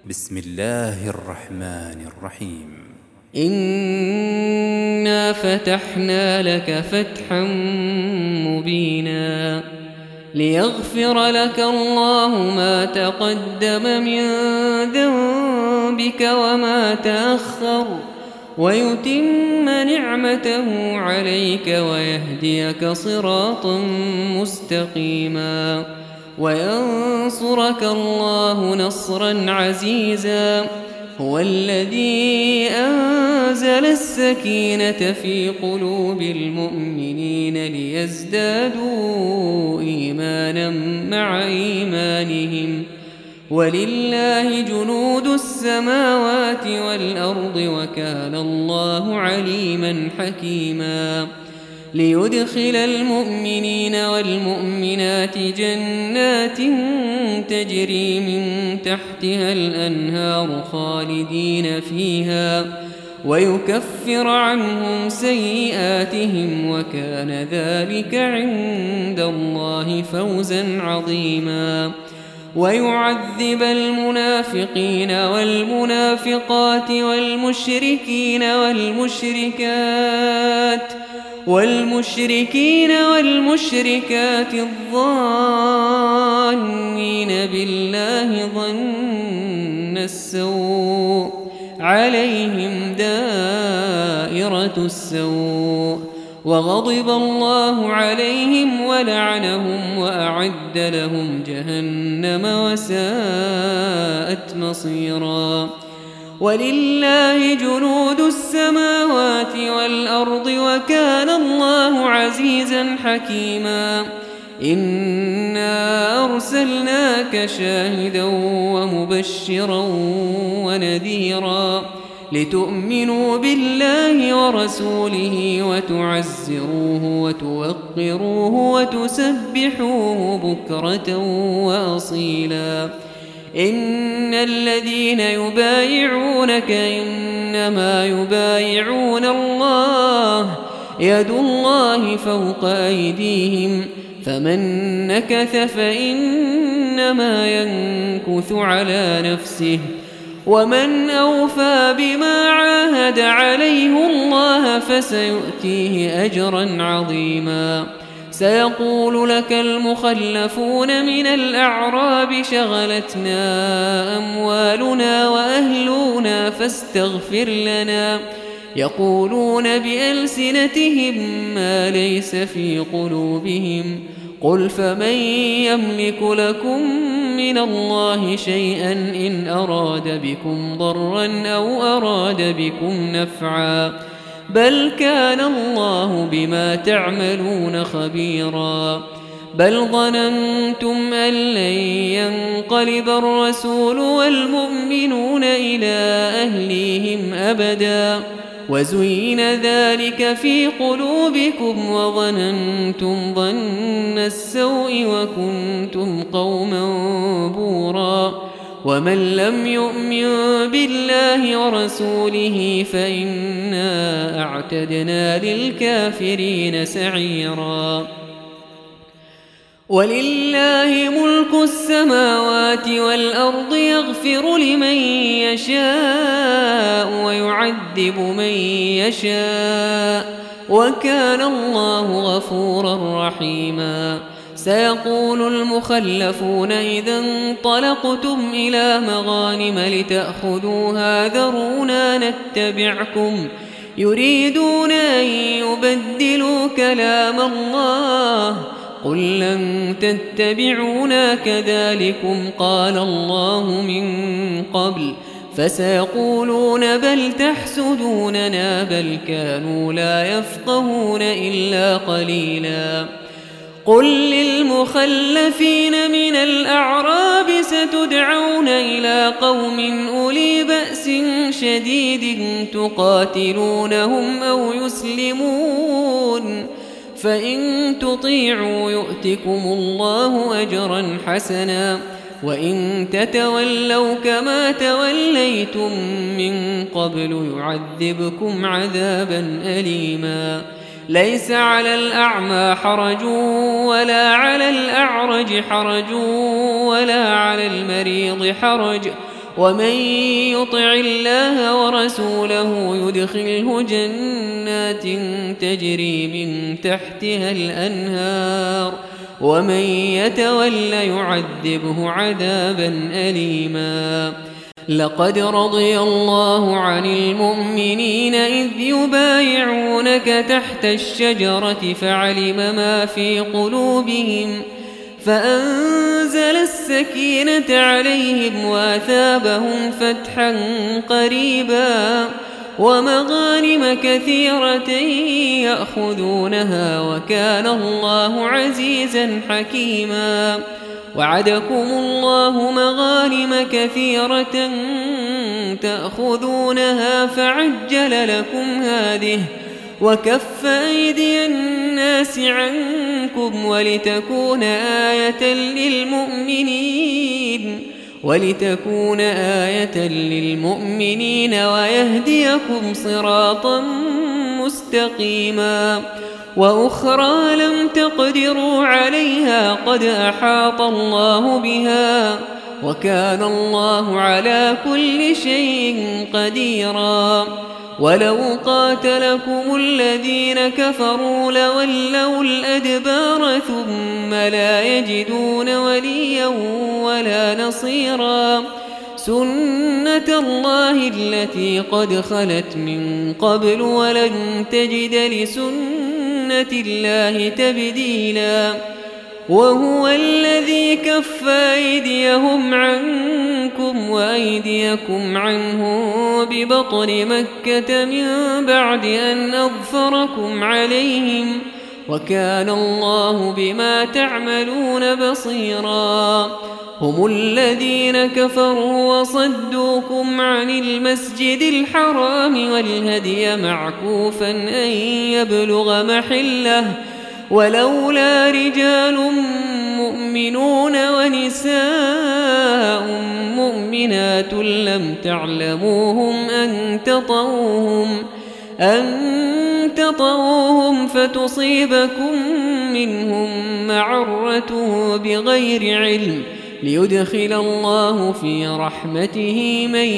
بسم الله الرحمن الرحيم. إنا فتحنا لك فتحا مبينا ليغفر لك الله ما تقدم من ذنبك وما تأخر ويتم نعمته عليك ويهديك صراطا مستقيما وينصرك الله نصرا عزيزا. هو الذي أنزل السكينة في قلوب المؤمنين ليزدادوا إيمانا مع إيمانهم ولله جنود السماوات والأرض وكان الله عليما حكيما. ليدخل المؤمنين والمؤمنات جنات تجري من تحتها الأنهار خالدين فيها ويكفر عنهم سيئاتهم وكان ذلك عند الله فوزا عظيما. ويعذب المنافقين والمنافقات والمشركين والمشركات الظانين بالله ظن السوء عليهم دائرة السوء وغضب الله عليهم ولعنهم وأعد لهم جهنم وساءت مصيرا. ولله جنود السماوات والأرض وكان الله عزيزا حكيما. إنا أرسلناك شاهدا ومبشرا ونذيرا لتؤمنوا بالله ورسوله وتعزروه وتوقروه وتسبحوه بكرة وأصيلا. إن الذين يبايعونك إنما يبايعون الله يد الله فوق أيديهم فمن نكث فإنما ينكث على نفسه ومن أوفى بما عاهد عليه الله فسيؤتيه أجرا عظيما. سيقول لك المخلفون من الأعراب شغلتنا أموالنا وأهلنا فاستغفر لنا يقولون بألسنتهم ما ليس في قلوبهم قل فمن يملك لكم من الله شيئا إن أراد بكم ضرا أو أراد بكم نفعا بل كان الله بما تعملون خبيرا. بل ظننتم أن لن ينقلب الرسول والمؤمنون إلى أهليهم أبدا وزين ذلك في قلوبكم وظننتم ظن السوء وكنتم قوما بورا. ومن لم يؤمن بالله ورسوله فإنا أعتدنا للكافرين سعيرا. ولله ملك السماوات والأرض يغفر لمن يشاء ويعذب من يشاء وكان الله غفورا رحيما. سيقول المخلفون إذا انطلقتم إلى مغانم لتأخذوها ذرونا نتبعكم يريدون أن يبدلوا كلام الله قل لن تتبعونا كذلكم قال الله من قبل فسيقولون بل تحسدوننا بل كانوا لا يفقهون إلا قليلا. قل للمخلفين من الأعراب ستدعون إلى قوم أولي بأس شديد تقاتلونهم أو يسلمون فإن تطيعوا يؤتكم الله أجرا حسنا وإن تتولوا كما توليتم من قبل يعذبكم عذابا أليما. ليس على الأعمى حرج ولا على الأعرج حرج ولا على المريض حرج ومن يطع الله ورسوله يدخله جنات تجري من تحتها الأنهار ومن يتول يعذبه عذابا أليما. لقد رضي الله عن المؤمنين إذ يبايعونك تحت الشجرة فعلم ما في قلوبهم فأنزل السكينة عليهم وأثابهم فتحا قريبا ومغانم كثيرة يأخذونها وكان الله عزيزا حكيما. وعدكم الله مغانم كثيرة تأخذونها فعجل لكم هذه وكف أيدي الناس عنكم ولتكون آية للمؤمنين ويهديكم صراطا مستقيما. وأخرى لم تقدروا عليها قد أحاط الله بها وكان الله على كل شيء قديرا. ولو قاتلكم الذين كفروا لولوا الأدبار ثم لا يجدون وليا ولا نصيرا. سنة الله التي قد خلت من قبل ولن تجد لسنة الله تبديلا. وهو الذي كف أيديهم عنكم وأيديكم عنهم ببطن مكة من بعد أن أظفركم عليهم وكان الله بما تعملون بصيرا. هم الذين كفروا وصدوكم عن المسجد الحرام والهدي معكوفا أن يبلغ محله ولولا رجال مؤمنون ونساء مؤمنات لم تعلموهم أن تطؤوهم فتصيبكم منهم معرة بغير علم ليدخل الله في رحمته من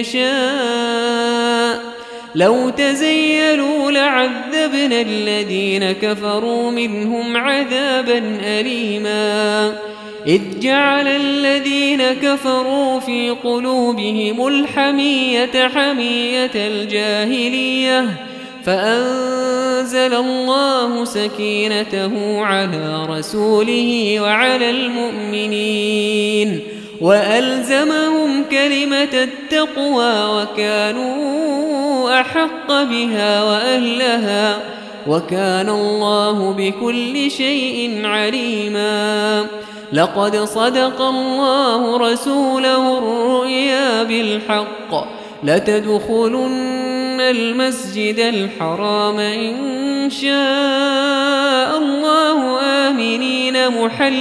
يشاء. لو تزيلوا لعذبنا الذين كفروا منهم عذابا أليما. إذ جعل الذين كفروا في قلوبهم الحمية حمية الجاهلية فأنزل الله سكينته على رسوله وعلى المؤمنين وألزمهم كلمة التقوى وكانوا أحق بها وأهلها وكان الله بكل شيء عليما. لقد صدق الله رسوله الرؤيا بالحق لتدخلن المسجد الحرام إن شاء الله آمنين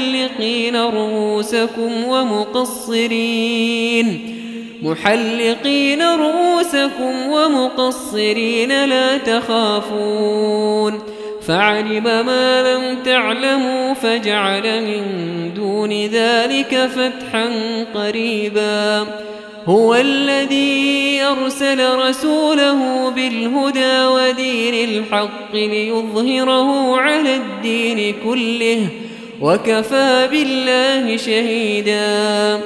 محلقين رؤوسكم ومقصرين لا تخافون فعلم ما لم تعلموا فجعل من دون ذلك فتحا قريبا. هو الذي أرسل رسوله بالهدى ودين الحق ليظهره على الدين كله وكفى بالله شهيدا.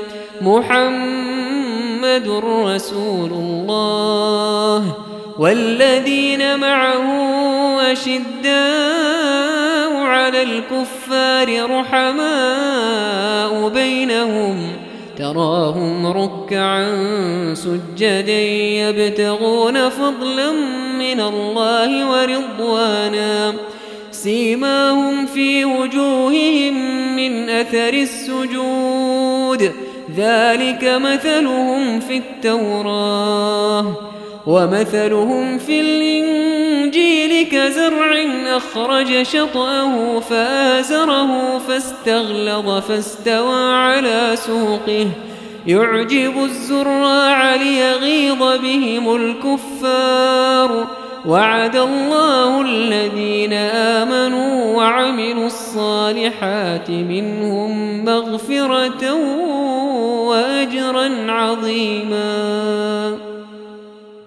محمد رسول الله والذين معه أشداء على الكفار رحماء بينهم تراهم ركعا سجدا يبتغون فضلا من الله ورضوانا سيماهم في وجوههم من أثر السجود ذلك مثلهم في التوراة ومثلهم في الإنجيل كزرع أخرج شطأه فآزره فاستغلظ فاستوى على سوقه يعجب الزراع ليغيظ بهم الكفار. وعد الله الذين آمنوا وعملوا الصالحات منهم مغفرة وأجرا أجرا عظيما.